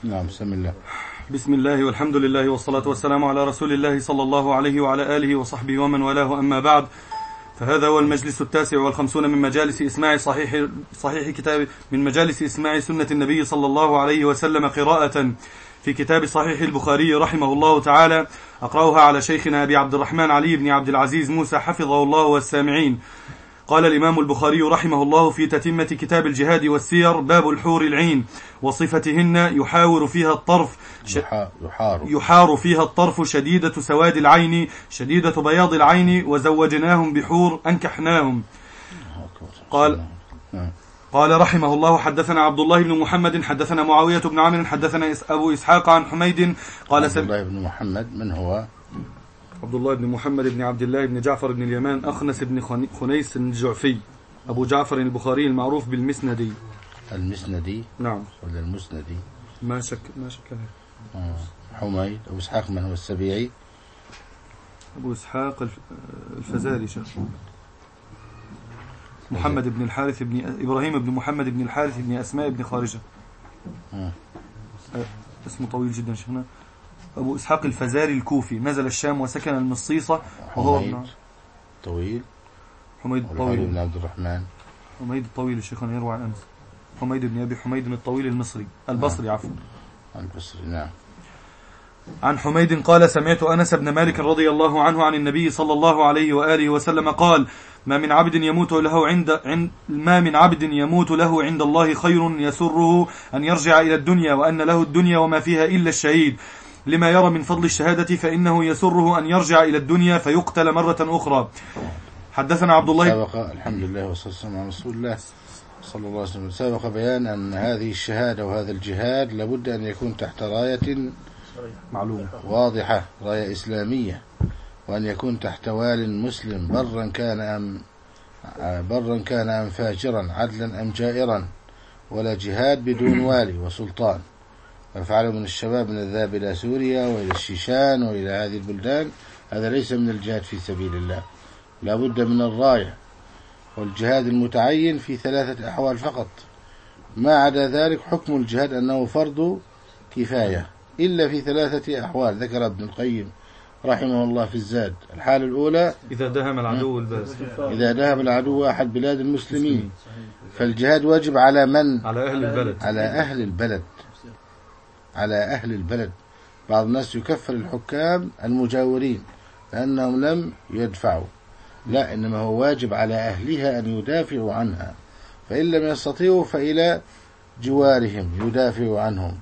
نعم. بسم الله. بسم الله والحمد لله والصلاة والسلام على رسول الله صلى الله عليه وعلى آله وصحبه ومن والاه، أما بعد، فهذا هو المجلس 59 من مجالس إسماع صحيح كتاب، من مجالس إسماع سنة النبي صلى الله عليه وسلم قراءة في كتاب صحيح البخاري رحمه الله تعالى. أقرأها على شيخنا أبي عبد الرحمن علي بن عبد العزيز موسى حفظه الله والسامعين. قال الإمام البخاري رحمه الله في تتمة كتاب الجهاد والسير: باب الحور العين وصفتهن، يحار فيها الطرف شديدة سواد العين شديدة بياض العين، وزوجناهم بحور أنكحناهم. قال رحمه الله: حدثنا عبد الله بن محمد حدثنا معاوية بن عمرو حدثنا أبو إسحاق عن حميد قال عبد الله بن محمد من هو؟ عبد الله بن محمد بن عبد الله بن جعفر بن اليمان أخنس بن خنيس الجعفي أبو جعفر البخاري المعروف بالمسندي. المسندي؟ نعم. ولا المسندي؟ ما شك حميد. أبو إسحاق من هو السبيعي؟ أبو إسحاق الفزاري شيخ. محمد بن الحارث بن إبراهيم بن محمد بن الحارث بن أسماء بن خارجة. اسمه طويل جدا شيخنا. أبو إسحاق الفزاري الكوفي، نزل الشام وسكن المصيصة، وهو طويل. حميد الطويل بن عبد الرحمن. حميد الطويل الشيخنا يروى عن أنس. حميد بن أبي حميد الطويل البصري عفوا. البصري نعم. عن حميد قال: سمعت أنس بن مالك رضي الله عنه عن النبي صلى الله عليه وآله وسلم قال: ما من عبد يموت له عند الله خير يسره أن يرجع إلى الدنيا وأن له الدنيا وما فيها إلا الشهيد، لما يرى من فضل الشهادة، فإنه يسره أن يرجع إلى الدنيا فيقتل مرة أخرى. حدثنا عبد الله. سبق الحمد لله والصلاة والسلام على رسول الله صلى الله عليه وسلم. سبق بيان أن هذه الشهادة وهذا الجهاد لابد أن يكون تحت راية معلومة واضحة، راية إسلامية، وأن يكون تحت وال مسلم، برا كان أم فاجرا، عدلا أم جائرا، ولا جهاد بدون والي وسلطان. ففعلوا من الشباب من الذهاب إلى سوريا وإلى الشيشان وإلى هذه البلدان، هذا ليس من الجهاد في سبيل الله، لا بد من الراية. والجهاد المتعين في 3 أحوال فقط، ما عدا ذلك حكم الجهاد أنه فرض كفاية، إلا في 3 أحوال ذكر ابن القيم رحمه الله في الزاد. الحالة الأولى إذا دهم العدو الباس، إذا دهم العدو أحد بلاد المسلمين، فالجهاد واجب على من؟ على أهل البلد. على أهل البلد. بعض الناس يكفر الحكام المجاورين لأنهم لم يدفعوا، لا، إنما هو واجب على أهلها أن يدافعوا عنها، فإن لم يستطيعوا فإلى جوارهم يدافعوا عنهم.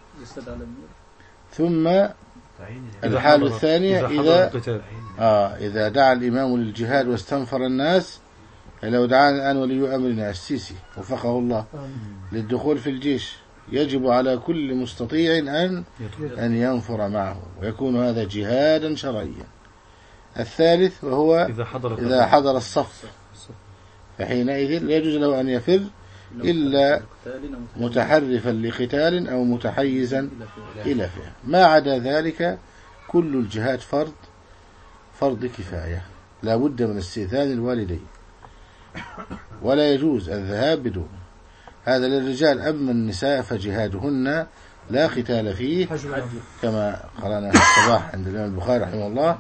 ثم الحالة الثانية إذا دعا الإمام للجهاد واستنفر الناس، لو دعانا الآن ولي أمرنا السيسي وفقه الله للدخول في الجيش، يجب على كل مستطيع أن ينفر معه، ويكون هذا جهادا شرعيا. الثالث وهو إذا حضر الصف، فحينئذ لا يجوز له أن يفر إلا متحرفا لقتال أو متحيزا إلى فئة. ما عدا ذلك كل الجهاد فرض كفاية، لا بد من استئذان الوالدين، ولا يجوز الذهاب بدون. هذا للرجال. أما النساء فجهادهن لا قتال فيه، كما قرأنا في الصباح عند الإمام البخاري رحمه الله: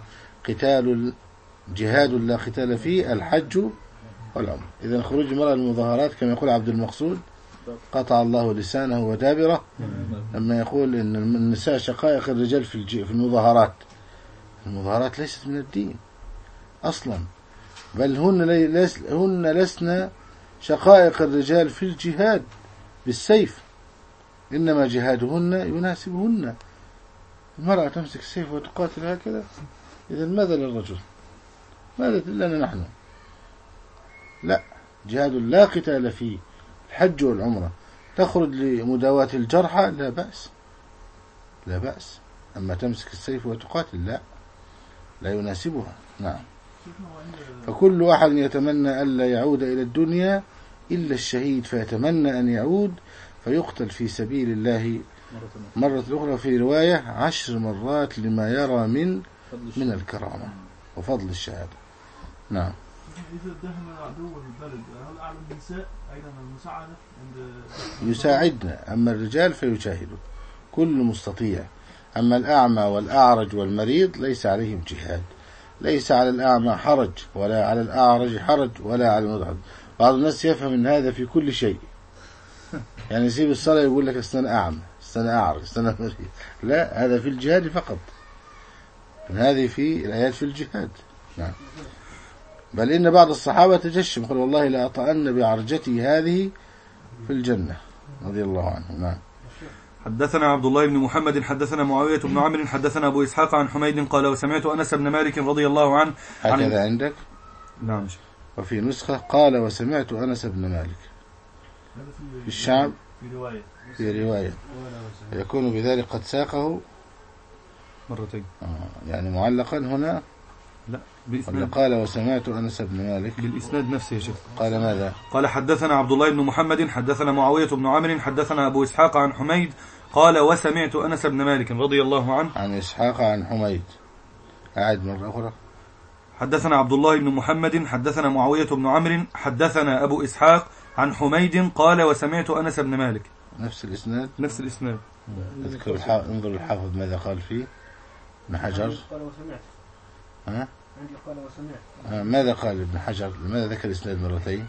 جهاد لا قتال فيه الحج والعمرة. إذا خروج المرأة للمظاهرات كما يقول عبد المقصود قطع الله لسانه ودابره، لما يقول إن النساء شقائق الرجال في المظاهرات. المظاهرات ليست من الدين أصلا، بل هن لسن شقائق الرجال في الجهاد بالسيف، إنما جهادهن يناسبهن. المرأة تمسك السيف وتقاتل هكذا، إذا ماذا للرجل؟ ماذا لنا نحن؟ لا، جهاد لا قتال فيه الحج والعمرة. تخرج لمداواة الجرحى لا بأس، أما تمسك السيف وتقاتل لا يناسبها. نعم. فكل أحد يتمنى ألا يعود إلى الدنيا إلا الشهيد، فيتمنى أن يعود فيقتل في سبيل الله مرة أخرى، في رواية 10 مرات، لما يرى من الكرامة وفضل الشهادة. نعم. إذا دهم العدو البلد، هل أعلم النساء أيضا المساعدة؟ يساعدنا، أما الرجال فيجاهدوا، كل مستطيع. أما الأعمى والأعرج والمريض ليس عليهم جهاد، ليس على الأعمى حرج ولا على الأعرج حرج ولا على المريض. بعض الناس يفهم من هذا في كل شيء، يعني يسيب الصلاة يقول لك استنى أعمى استنى أعرج استنى مريض. لا، هذا في الجهاد فقط، هذه في الآيات في الجهاد. نعم. بل إن بعض الصحابة تجشم قال والله لا أطأن بعرجتي هذه في الجنة رضي الله عنه. نعم. حدثنا عبد الله بن محمد حدثنا معاوية بن عمرو حدثنا أبو إسحاق عن حميد قال وسمعت أنس بن مالك رضي الله عنه. هكذا عندك؟ نعم. وفي نسخة قال وسمعت أنس بن مالك. في الشعب في رواية يكون بذلك قد ساقه مرتين. يعني معلقا هنا. لا بإسناد. قال وسمعت أنس بن مالك بالإسناد نفسه يا شيخ. قال ماذا؟ قال حدثنا عبد الله بن محمد حدثنا معاوية بن عمرو حدثنا أبو إسحاق عن حميد قال وسمعت أنس بن مالك رضي الله عنه. عن إسحاق عن حميد. أعد مرة أخرى. حدثنا عبد الله بن محمد حدثنا معاوية بن عمرو حدثنا أبو إسحاق عن حميد قال وسمعت أنس بن مالك. نفس الإسناد. نفس الإسناد. اذكر انظر الحافظ ماذا قال فيه ابن حجر. قال وسمعت. ها؟ عندي قال وسمعت. ماذا قال ابن حجر؟ لماذا ذكر الإسناد مرتين؟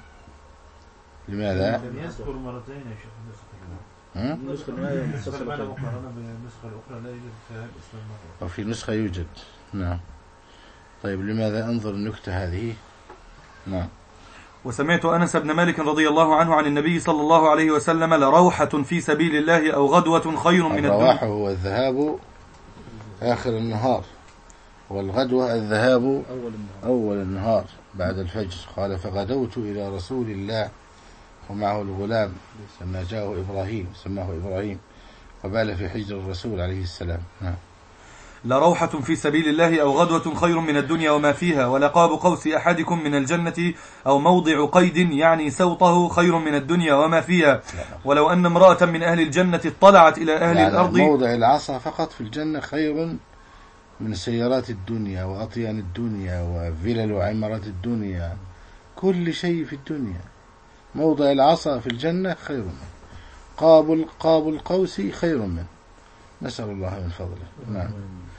لماذا؟ يذكر مرتين يا شيخ. النسخة النهاية متصلة. بالنسخة الأخرى لا يوجد فيها الإسلام مرة. وفي نسخة يوجد. نعم. طيب لماذا؟ انظر النكتة هذه. نعم. وسمعت أنس بن مالك رضي الله عنه عن النبي صلى الله عليه وسلم لروحة في سبيل الله أو غدوة خير من الدنيا. الرواح هو الذهاب آخر النهار، والغدوة الذهاب أول النهار بعد الفجر. قال فغدوت إلى رسول الله ومعه الغلام سماه إبراهيم وبال في حجر الرسول عليه السلام. لروحة في سبيل الله أو غدوة خير من الدنيا وما فيها ولقاب قوس أحدكم من الجنة أو موضع قيد يعني سوطه خير من الدنيا وما فيها. ولو أن امرأة من أهل الجنة اطلعت إلى أهل يعني الأرض. موضع العصا فقط في الجنة خير من سيارات الدنيا وأطيان الدنيا وفلل وعمارات الدنيا، كل شيء في الدنيا. موضع العصا في الجنة خير منه، قاب القوس خير منه، نسأل الله من فضله. نعم.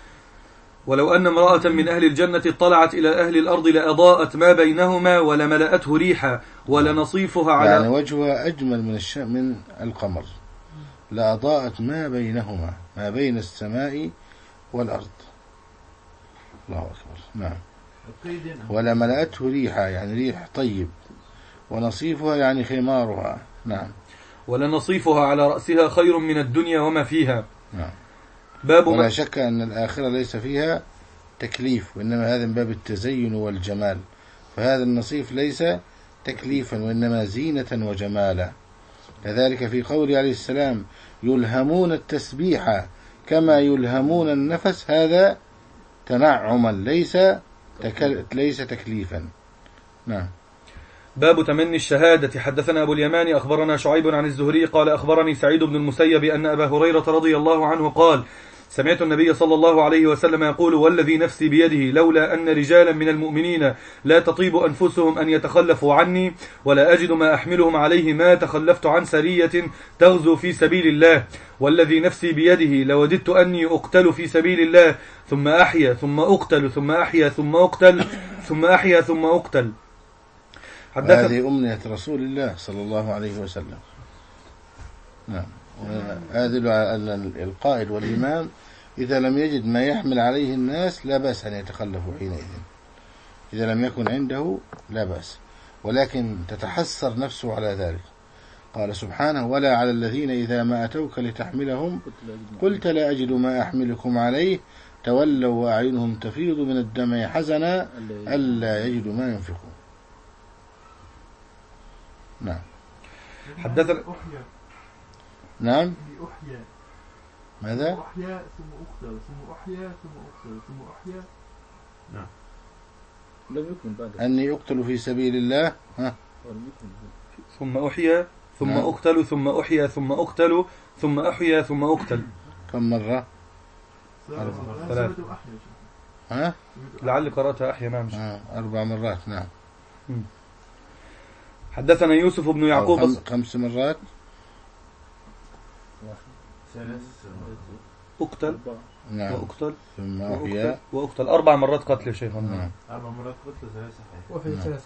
ولو أن امرأة من أهل الجنة اطلعت إلى أهل الأرض لأضاءت ما بينهما ولملأته ريحا ولنصيفها على يعني وجهها أجمل من القمر، لأضاءت ما بينهما، ما بين السماء والأرض. الله أكبر. نعم. ولملأته ريحا يعني ريح طيب، ونصيفها يعني خمارها. نعم. ولنصيفها على رأسها خير من الدنيا وما فيها. نعم. باب ولا شك أن الآخرة ليس فيها تكليف، وإنما هذا من باب التزين والجمال، فهذا النصيف ليس تكليفا وإنما زينة وجمالا. كذلك في قوله عليه السلام يلهمون التسبيح كما يلهمون النفس، هذا تنعما ليس تكليفا. نعم. باب تمني الشهادة. حدثنا أبو اليمان أخبرنا شعيب عن الزهري قال أخبرني سعيد بن المسيب أن أبا هريرة رضي الله عنه قال سمعت النبي صلى الله عليه وسلم يقول والذي نفسي بيده لولا أن رجالا من المؤمنين لا تطيب أنفسهم أن يتخلفوا عني ولا أجد ما أحملهم عليه ما تخلفت عن سرية تغزو في سبيل الله والذي نفسي بيده لوددت أني أقتل في سبيل الله ثم أحيا ثم أقتل ثم أحيا ثم أقتل ثم أحيا ثم أقتل. هذه أمنية رسول الله صلى الله عليه وسلم. نعم. وأدل على أن القائد والإمام إذا لم يجد ما يحمل عليه الناس لا بأس أن يتخلفوا حينئذ، إذا لم يكن عنده لا بأس، ولكن تتحسر نفسه على ذلك. قال سبحانه ولا على الذين إذا ما أتوك لتحملهم قلت لا أجد ما أحملكم عليه تولوا وأعينهم تفيض من الدمع حزنا ألا يجدوا ما ينفقون. نعم. حدثنا نعم. ماذا؟ أحيا ثم أقتل ثم أحيا ثم أقتل ثم أحيا. نعم. لم يكن بعد أني أقتل في سبيل الله. ثم أحيا ثم أقتل ثم أحيا ثم أقتل ثم أحيا ثم أقتل. كم مرة؟ 3. لعل قرأتها أحيا. نعم. 4 مرات. نعم. حدثنا يوسف بن يعقوب 5 مرات. أقتل نعم. وأقتل ثم أحيا وأقتل 4 مرات قتل يا شيخ. نعم. 4 مرات قتل 3 صحيح. وفي 3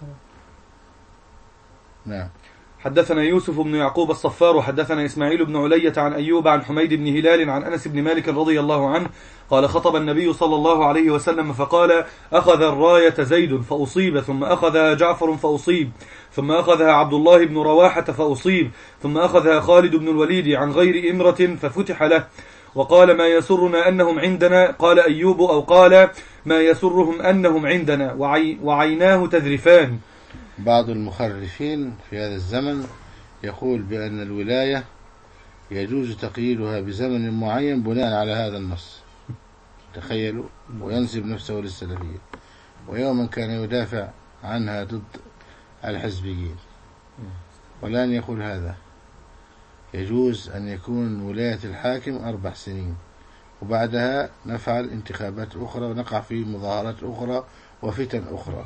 نعم. حدثنا يوسف بن يعقوب الصفار وحدثنا إسماعيل بن علية عن أيوب عن حميد بن هلال عن أنس بن مالك رضي الله عنه قال خطب النبي صلى الله عليه وسلم فقال أخذ الراية زيد فأصيب ثم أخذها جعفر فأصيب ثم أخذها عبد الله بن رواحة فأصيب ثم أخذها خالد بن الوليد عن غير إمرة ففتح له. وقال ما يسرنا أنهم عندنا. قال أيوب أو قال ما يسرهم أنهم عندنا وعيناه تذرفان. بعض المخرفين في هذا الزمن يقول بأن الولاية يجوز تقييدها بزمن معين بناء على هذا النص. تخيلوا، وينسب نفسه للسلفية، ويوما كان يدافع عنها ضد الحزبيين. والآن يقول هذا يجوز أن يكون ولاية الحاكم 4 سنين وبعدها نفعل انتخابات أخرى ونقع في مظاهرات أخرى وفتن أخرى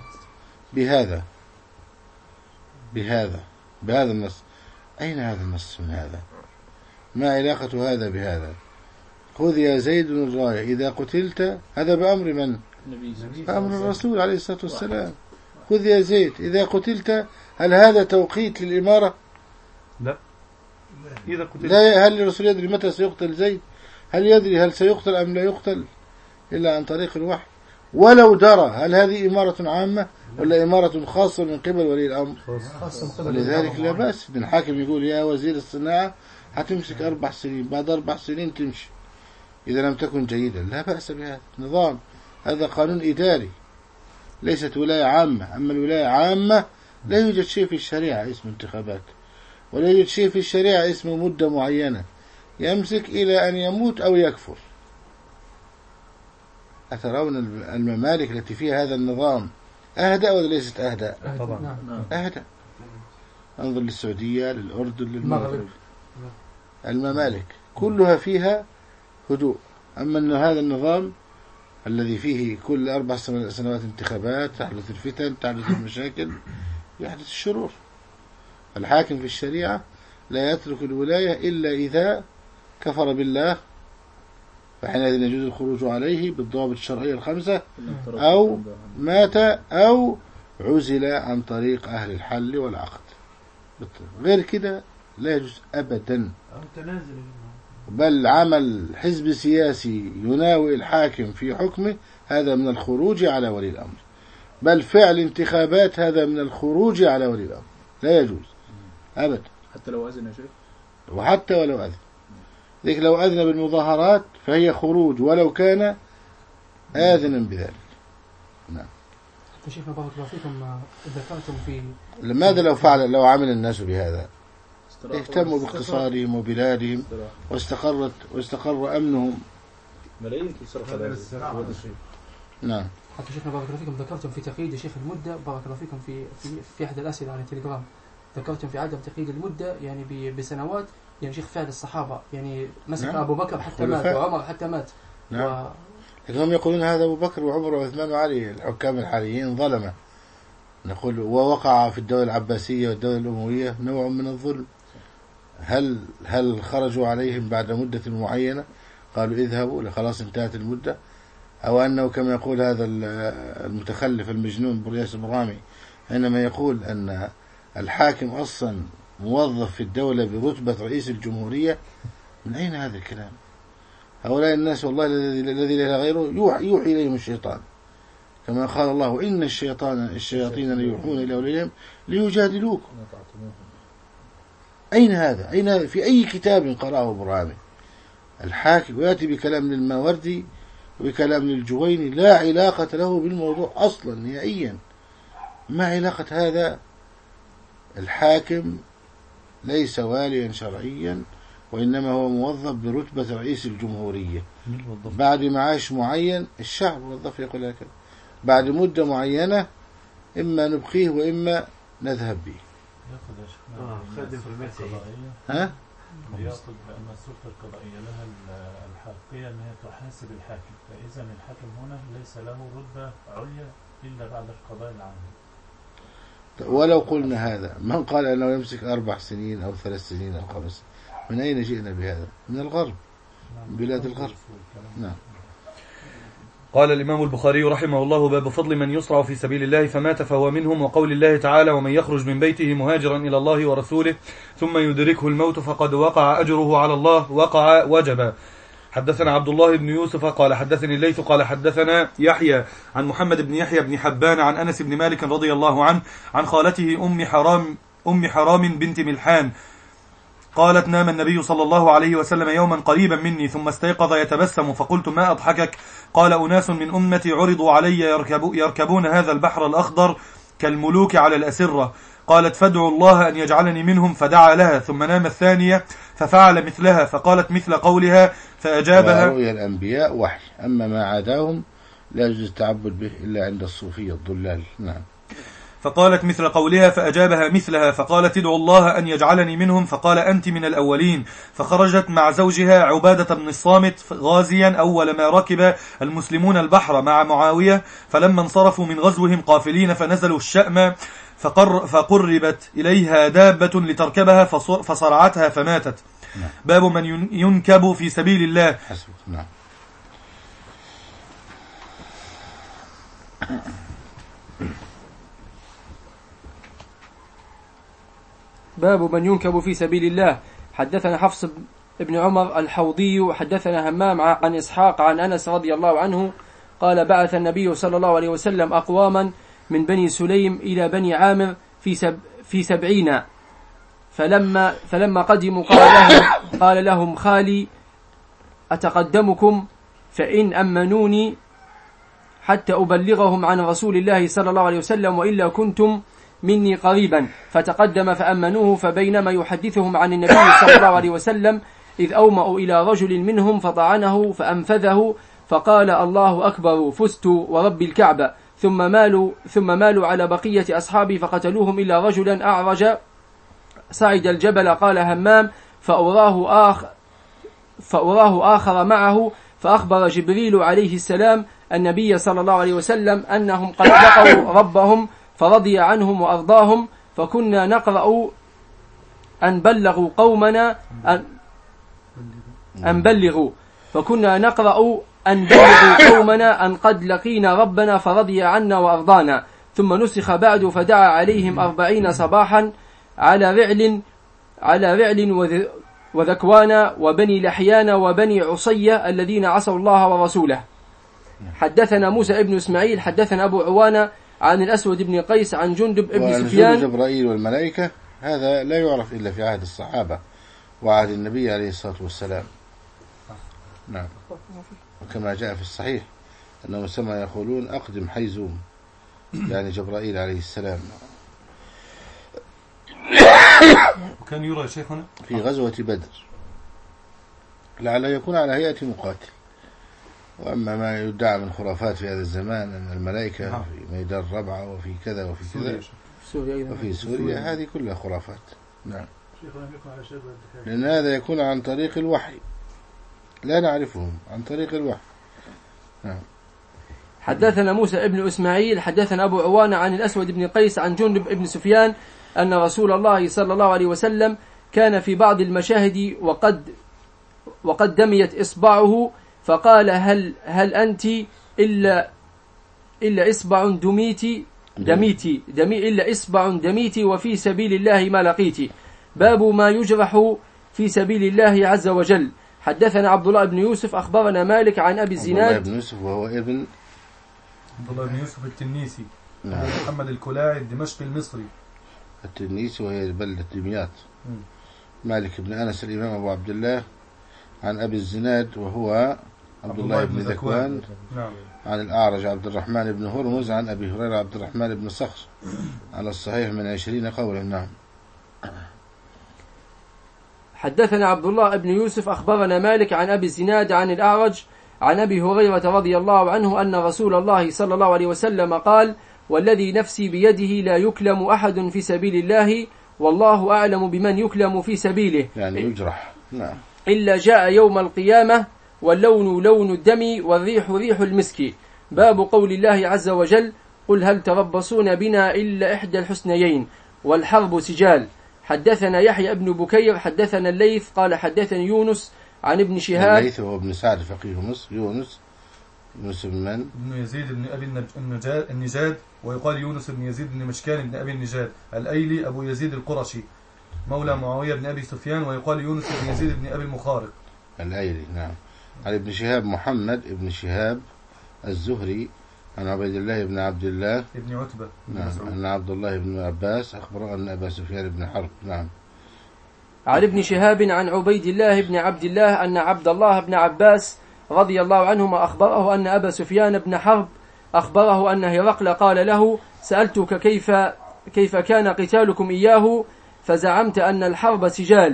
بهذا النص. أين هذا النص من هذا؟ ما علاقة هذا بهذا؟ خذ يا زيد الراية إذا قتلت، هذا بأمر من؟ بأمر الرسول عليه الصلاة والسلام. خذ يا زيد إذا قتلت، هل هذا توقيت للإمارة؟ لا. إذا قتلت لا. هل الرسول يدري متى سيقتل زيد؟ هل يدري هل سيقتل أم لا يقتل؟ إلا عن طريق الوحي. ولو درى، هل هذه إمارة عامة ولا إمارة خاصة من قبل ولي الأمر؟ ولذلك لا بأس إن الحاكم يقول يا وزير الصناعة هتمسك 4 سنين، بعد 4 سنين تمشي إذا لم تكن جيدا، لا بأس بهذا نظام. هذا قانون إداري، ليست ولاية عامة. أما الولاية عامة لا يوجد شيء في الشريعة اسمه انتخابات، ولا يوجد شيء في الشريعة اسمه مدة معينة، يمسك إلى أن يموت أو يكفر. أترون الممالك التي فيها هذا النظام أهدأ ولا ليست أهدأ؟ طبعا أهدأ. انظر للسعودية، للأردن، للمغرب، الممالك كلها فيها هدوء. أما أن هذا النظام الذي فيه كل 4 سنوات انتخابات، تحدث الفتن، تحدث المشاكل، يحدث الشرور. الحاكم في الشريعة لا يترك الولاية إلا إذا كفر بالله، فحينئذ يجوز الخروج عليه بالضوابط الشرعية ال5، أو مات أو عزل عن طريق أهل الحل والعقد. غير كده لا يجوز أبدا. بل عمل حزب سياسي يناوئ الحاكم في حكمه هذا من الخروج على ولي الأمر، بل فعل انتخابات هذا من الخروج على ولي الأمر، لا يجوز أبدا. حتى لو أذن يا شيخ، وحتى ولو أذن. ذلك لو أذن بالمظاهرات فهي خروج ولو كان آذنا بذلك. نعم. حتى شيخنا بارك الله فيكم ذكرتم في لماذا لو عمل الناس بهذا اهتموا باقتصادهم وبلادهم واستقر أمنهم، ملايين تصرف على هذا الشيء. نعم. حتى شيخنا بارك الله فيكم ذكرتم في تقييد شيخ المدة، بارك الله فيكم في أحد الأسئلة على التليجرام ذكرتم في عدم تقييد المدة يعني بسنوات، يعني شيخ فعل الصحابة، يعني مسك نعم. أبو بكر حتى مات وعمر حتى مات. نعم. لكن هم يقولون هذا أبو بكر وعمر وعثمان وعلي الحكام الحاليين ظلمة. نقول ووقع في الدولة العباسية والدولة الأموية نوع من الظلم. هل خرجوا عليهم بعد مدة معينة قالوا اذهبوا خلاص انتهت المدة؟ أو أنه كما يقول هذا المتخلف المجنون برياس الرامي حينما يقول أن الحاكم أصلا موظف في الدولة برتبة رئيس الجمهورية؟ من أين هذا الكلام؟ هؤلاء الناس والله الذي لا غيره يوحي إليهم الشيطان، كما قال الله إن الشياطين ليوحون إلى أوليائهم ليجادلوكم. أين هذا في أي كتاب قرأه برهامي؟ الحاكم ويأتي بكلام للماوردي وبكلام للجويني لا علاقة له بالموضوع أصلا نهائيا. ما علاقة هذا؟ الحاكم ليس واليا شرعيا، وإنما هو موظف برتبة رئيس الجمهورية بعد معاش معين. الشعب موظف يقول هكذا، بعد مدة معينة إما نبقيه وإما نذهب به. خادم في المسيح. ها؟ يقصد بأن السلطة القضائية لها الحقية أن هي تحاسب الحاكم، فإذا الحاكم هنا ليس له رتبة عليا إلا بعد القضاء العام. ولو قلنا هذا، من قال أنه يمسك 4 سنين أو 3 سنين أو 5؟ من أين جئنا بهذا؟ من الغرب. بلاد الغرب. نعم. قال الإمام البخاري رحمه الله: باب فضل من يصرع في سبيل الله فمات فهو منهم، وقول الله تعالى: ومن يخرج من بيته مهاجرا إلى الله ورسوله ثم يدركه الموت فقد وقع أجره على الله، وقع وجبا. حدثنا عبد الله بن يوسف قال حدثني الليث قال حدثنا يحيى عن محمد بن يحيى بن حبان عن أنس بن مالك رضي الله عنه عن خالته أم حرام بنت ملحان قالت: نام النبي صلى الله عليه وسلم يوما قريبا مني ثم استيقظ يتبسم، فقلت: ما أضحكك؟ قال: أناس من أمتي عرضوا علي يركبون هذا البحر الأخضر كالملوك على الأسرة. قالت: فادعوا الله أن يجعلني منهم، فدعا لها، ثم نام الثانية ففعل مثلها، فقالت مثل قولها فأجابها. رؤيا الأنبياء وحي، أما ما عداهم لا يجوز التعبد به إلا عند الصوفية الضلال. نعم. فقالت مثل قولها فأجابها مثلها، فقالت: ادعوا الله أن يجعلني منهم، فقال: أنت من الأولين. فخرجت مع زوجها عبادة بن الصامت غازيا أول ما ركب المسلمون البحر مع معاوية، فلما انصرفوا من غزوهم قافلين فنزلوا الشأم فقربت إليها دابة لتركبها فصرعتها فماتت. باب من ينكب في سبيل الله. نعم. باب من ينكب في سبيل الله. حدثنا حفص بن عمر الحوضي حدثنا همام عن إسحاق عن أنس رضي الله عنه قال: بعث النبي صلى الله عليه وسلم أقواما من بني سليم إلى بني عامر في 70، فلما قدموا قال لهم خالي: أتقدمكم فإن أمنوني حتى أبلغهم عن رسول الله صلى الله عليه وسلم، وإلا كنتم مني قريبا. فتقدم فأمنوه، فبينما يحدثهم عن النبي صلى الله عليه وسلم إذ أومأوا إلى رجل منهم فطعنه فأنفذه، فقال: الله أكبر، فزت ورب الكعبة. ثم مالوا على بقية أصحابي فقتلوهم إلا رجلا أعرج صعد الجبل. قال همام: فأراه آخر معه، فأخبر جبريل عليه السلام النبي صلى الله عليه وسلم أنهم قد لقوا ربهم فرضي عنهم وأرضاهم، فكنا نقرأ أن بلغوا قومنا أن قد لقينا ربنا فرضي عنا وأرضانا. ثم نسخ بعد فدعا عليهم 40 صباحا على رعل وذكوان وبني لحيان وبني عصية الذين عصوا الله ورسوله. حدثنا موسى ابن إسماعيل حدثنا أبو عوانة عن الأسود بن قيس عن جندب ابن سفيان. جبرائيل والملائكة هذا لا يعرف إلا في عهد الصحابة وعهد النبي عليه الصلاة والسلام. نعم. وكما جاء في الصحيح أنهم سمع يقولون: أقدم حيزوم، يعني جبرائيل عليه السلام. وكان يرى شيخنا في غزوة بدر لعله يكون على هيئة مقاتل. وأما ما يدعى من خرافات في هذا الزمان أن الملائكة في ميدان ربعة وفي كذا وفي كذا وفي سوريا، هذه كلها خرافات. نعم. لأن هذا يكون عن طريق الوحي، لا نعرفهم عن طريق الوحي. نعم. حدثنا موسى ابن إسماعيل حدثنا أبو عوانة عن الأسود بن قيس عن جندب ابن سفيان أن رسول الله صلى الله عليه وسلم كان في بعض المشاهد وقد دميت إصبعه، فقال: هل أنت إلا إصبع دميتي وفي سبيل الله ما لقيتي. باب ما يجرح في سبيل الله عز وجل. حدثنا عبد الله بن يوسف أخبرنا مالك عن أبي الزناد. عبد الله بن يوسف وهو ابن عبد الله بن يوسف التنيسي. نعم. محمد الكلاعي الدمشقي المصري. التنيسي وهي بلدة دمياط. مالك بن أنس الإمام أبو عبد الله عن أبي الزناد وهو عبد الله بن ذكوان. نعم. عن الأعرج عبد الرحمن بن هرمز عن أبي هريرة عبد الرحمن بن صخر على الصحيح من 20 قولا. نعم. حدثنا عبد الله بن يوسف أخبرنا مالك عن أبي الزناد عن الأعرج عن أبي هريرة رضي الله عنه أن رسول الله صلى الله عليه وسلم قال: والذي نفسي بيده لا يكلم أحد في سبيل الله والله أعلم بمن يكلم في سبيله، يعني يجرح. نعم. إلا جاء يوم القيامة واللون لون الدم والريح ريح المسك. باب قول الله عز وجل: قل هل تربصون بنا إلا إحدى الحسنيين والحرب سجال. حدثنا يحيى ابن بكير حدثنا الليث قال حدثني يونس عن ابن شهاب. الليث هو ابن سعد فقيه مصر. يونس بن من؟ ابن يزيد بن أبي النجاد، ويقال يونس بن يزيد بن مشكان بن أبي النجاد الأيلي أبو يزيد القرشي مولى معاوية بن أبي سفيان، ويقال يونس بن يزيد بن أبي المخارق الأيلي. نعم. عن ابن شهاب محمد ابن شهاب الزهري عن عبيد الله بن عبد الله ابن عتبة. نعم. أن عبد الله بن عباس أخبره أن أبا سفيان بن حرب. نعم. عن ابن شهاب عن عبيد الله بن عبد الله أن عبد الله بن عباس رضي الله عنهما أخبره أن أبا سفيان بن حرب أخبره أن هرقل قال له: سألتك كيف كان قتالكم إياه، فزعمت أن الحرب سجال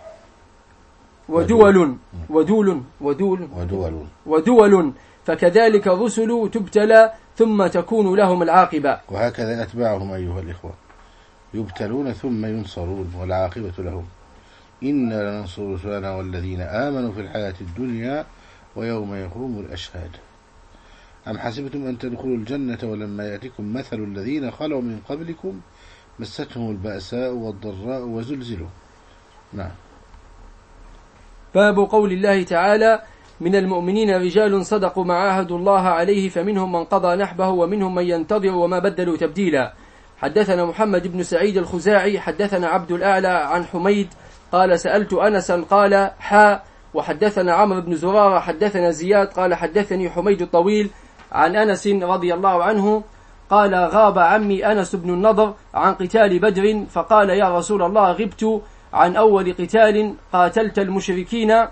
ودول فكذلك الرسل تبتلى ثم تكون لهم العاقبة. وهكذا أتباعهم أيها الإخوة، يبتلون ثم ينصرون والعاقبة لهم. إنا لننصر رسلنا والذين آمنوا في الحياة الدنيا ويوم يقوم الأشهاد. أم حسبتم أن تدخلوا الجنة ولما يأتكم مثل الذين خلوا من قبلكم مستهم البأساء والضراء وزلزلوا. نعم. باب قول الله تعالى: من المؤمنين رجال صدقوا ما عاهدوا الله عليه فمنهم من قضى نحبه ومنهم من ينتظر وما بدلوا تبديلا. حدثنا محمد بن سعيد الخزاعي حدثنا عبد الأعلى عن حميد قال: سألت أنسا قال وحدثنا عمرو بن زرارة حدثنا زياد قال: حدثني حميد الطويل عن أنس رضي الله عنه قال: غاب عمي أنس بن النضر عن قتال بدر، فقال: يا رسول الله، غبت عن أول قتال قاتلت المشركين،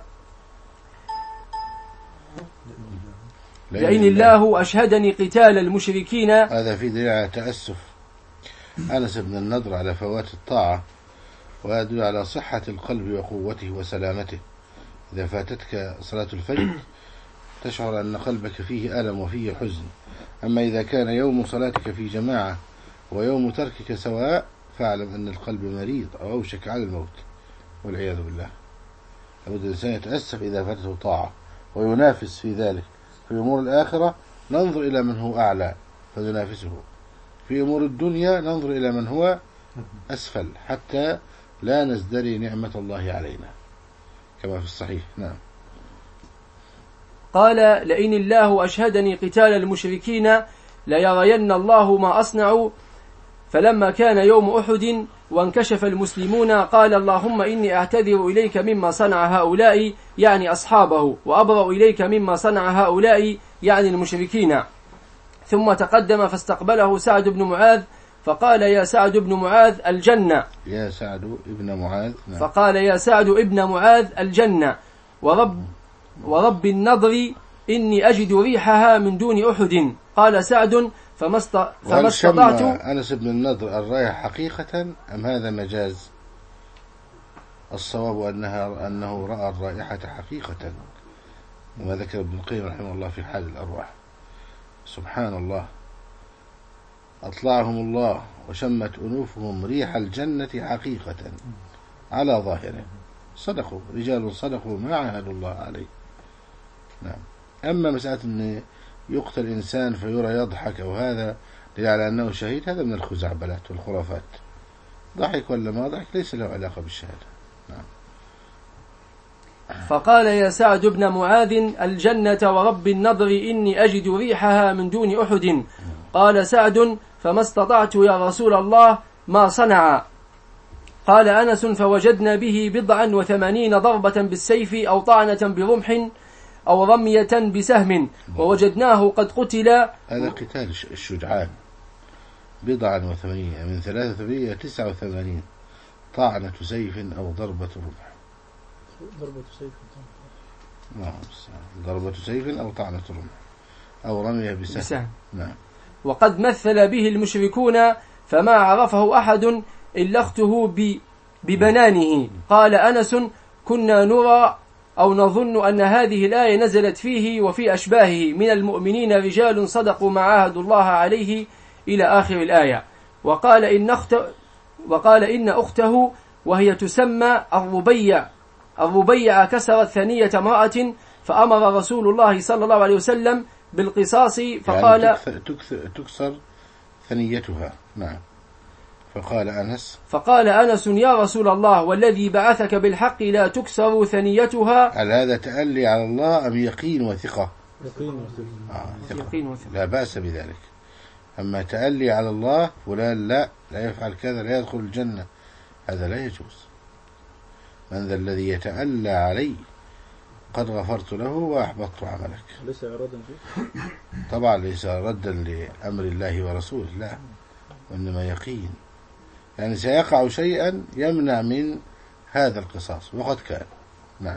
لئن الله أشهدني قتال المشركين. هذا في دليل على تأسف أنس بن النضر على فوات الطاعة، ويدل على صحة القلب وقوته وسلامته. إذا فاتتك صلاة الفجر تشعر أن قلبك فيه ألم وفيه حزن، أما إذا كان يوم صلاتك في جماعة ويوم تركك سواء فاعلم أن القلب مريض أو أوشك على الموت والعياذ بالله. لابد الإنسان يتأسف إذا فاتته طاعة وينافس في ذلك. في أمور الآخرة ننظر إلى من هو أعلى فننافسه، في أمور الدنيا ننظر إلى من هو أسفل حتى لا نزدري نعمة الله علينا كما في الصحيح. نعم. قال: لئن الله أشهدني قتال المشركين ليرين الله ما أصنع. فلما كان يوم أحد وانكشف المسلمون قال: اللهم إني أعتذر إليك مما صنع هؤلاء، يعني أصحابه، وأبرأ إليك مما صنع هؤلاء، يعني المشركين. ثم تقدم فاستقبله سعد بن معاذ فقال: يا سعد بن معاذ الجنة. يا سعد ابن معاذ. نعم. فقال: يا سعد ابن معاذ الجنة، ورب النضر إني أجد ريحها من دون أحد. قال سعد: فما استطعت. أنس بن النضر الرائحة حقيقة أم هذا مجاز؟ الصواب أنه رأى الرائحة حقيقة، وما ذكر ابن القيم رحمه الله في حال الأرواح. سبحان الله، أطلعهم الله وشمت أنوفهم ريح الجنة حقيقة على ظاهره. صدقوا، رجال صدقوا ما عاهدوا الله عليه. نعم. أما مسألة أن يقتل إنسان فيرى يضحك أو هذا على أنه شهيد، هذا من الخزعبلات والخرافات. ضحك ولا ما ضحك ليس له علاقة بالشهادة. نعم. فقال: يا سعد بن معاذ الجنة ورب النضر إني أجد ريحها من دون أحد. قال سعد: فما استطعت يا رسول الله ما صنع. قال أنس: فوجدنا به 87 ضربة بالسيف أو طعنة برمح أو رمية بسهم، ووجدناه قد قتل. هذا قتال الشجعان. 87 من 83 إلى 89 طعنة سيف أو ضربة رمح. ضربة سيف أو طعنة رمح أو رمية بسهم. نعم. وقد مثل به المشركون فما عرفه أحد إلا أخته ببنانه. قال أنس: كنا نرى أو نظن أن هذه الآية نزلت فيه وفي أشباهه من المؤمنين رجال صدقوا ما عاهدوا الله عليه إلى آخر الآية. وقال إن أخته وهي تسمى الربيع كسرت ثنية امرأة فأمر رسول الله صلى الله عليه وسلم بالقصاص فقال يعني تكسر ثنيتها. نعم. فقال أنس يا رسول الله والذي بعثك بالحق لا تكسر ثنيتها. هل هذا تألي على الله أم يقين وثقة؟ يقين وثقة. لا بأس بذلك. أما تألي على الله فلان لا يفعل كذا لا يدخل الجنة، هذا لا يجوز. من ذا الذي يتألى علي قد غفرت له وأحبطت عملك. ليس إرادا فيه؟ طبعا ليس ردا لأمر الله ورسوله، لا، وإنما يقين، يعني سيقع شيئا يمنع من هذا القصاص وقد كان. نعم.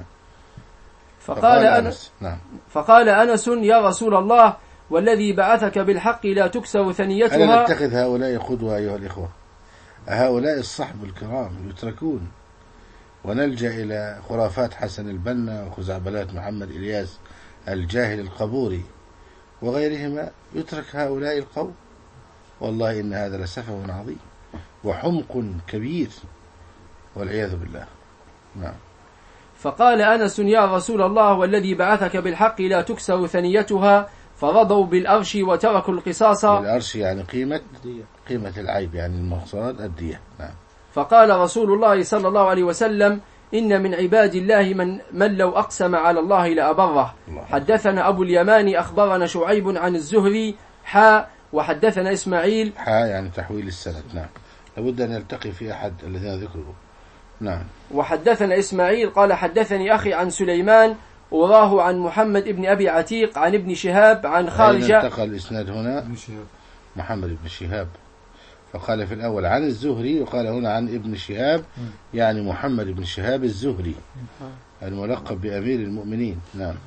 فقال أنس يا رسول الله والذي بعثك بالحق لا تكسر ثنيتها. ألا نتخذ هؤلاء قدوة أيها الإخوة؟ هؤلاء الصحب الكرام يتركون ونلجأ إلى خرافات حسن البنا وخزعبلات محمد إلياس الجاهل القبوري وغيرهما، يترك هؤلاء القوم؟ والله إن هذا لسفه عظيم وحمق كبير والعياذ بالله. نعم. فقال أنس يا رسول الله والذي بعثك بالحق لا تكسر ثنيتها، فرضوا بالأرش وتركوا القصاص. بالأرش يعني قيمة العيب، يعني المقصود الدية. نعم. فقال رسول الله صلى الله عليه وسلم إن من عباد الله من لو أقسم على الله لأبره. حدثنا أبو اليمان أخبرنا شعيب عن الزهري وحدثنا إسماعيل يعني تحويل السند. نعم، لابد أن يلتقي في أحد الذين ذكروا. نعم. وحدثنا إسماعيل قال حدثني أخي عن سليمان وراه عن محمد ابن أبي عتيق عن ابن شهاب عن خارجة. انتقل الإسناد هنا محمد بن شهاب، فقال في الأول عن الزهري وقال هنا عن ابن شهاب، يعني محمد بن شهاب الزهري الملقب بأمير المؤمنين. نعم.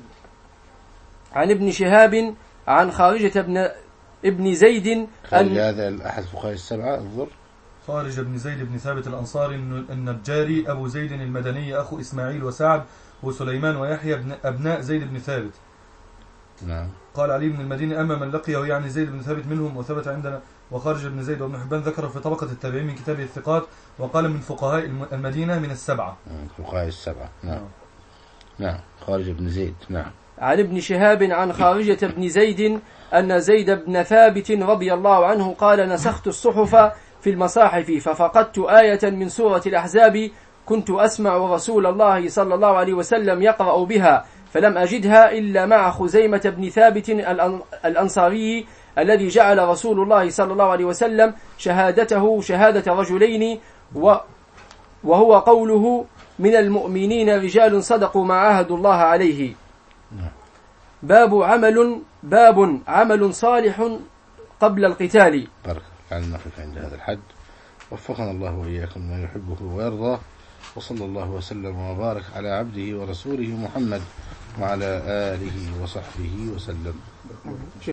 عن ابن شهاب عن خارجة ابن زيد هذا أحد فقهاء السبعة الضر. خارج بن زيد بن ثابت الأنصاري النجاري أبو زيد المدني أخو إسماعيل وسعد وسليمان ويحيى أبناء زيد بن ثابت. نعم. قال علي بن المديني أما من لقيه يعني زيد بن ثابت منهم وثبت عندنا. وخارج بن زيد وابن حبان ذكر في طبقة التابعين من كتابه الثقات، وقال من فقهاء المدينة من السبعة. فقهاء السبعة. نعم. نعم. خارج بن زيد. نعم. عن ابن شهاب عن خارجة بن زيد أن زيد بن ثابت رضي الله عنه قال نسخت الصحف في المصاحف ففقدت آية من سورة الأحزاب كنت أسمع رسول الله صلى الله عليه وسلم يقرأ بها فلم أجدها إلا مع خزيمة بن ثابت الأنصاري الذي جعل رسول الله صلى الله عليه وسلم شهادته شهادة رجلين وهو قوله من المؤمنين رجال صدقوا ما عاهدوا الله عليه. باب عمل صالح قبل القتال. بارك الله نقف عند هذا الحد، وفقنا الله وإياكم ما يحبه ويرضى، وصلى الله وسلم وبارك على عبده ورسوله محمد وعلى آله وصحبه وسلم.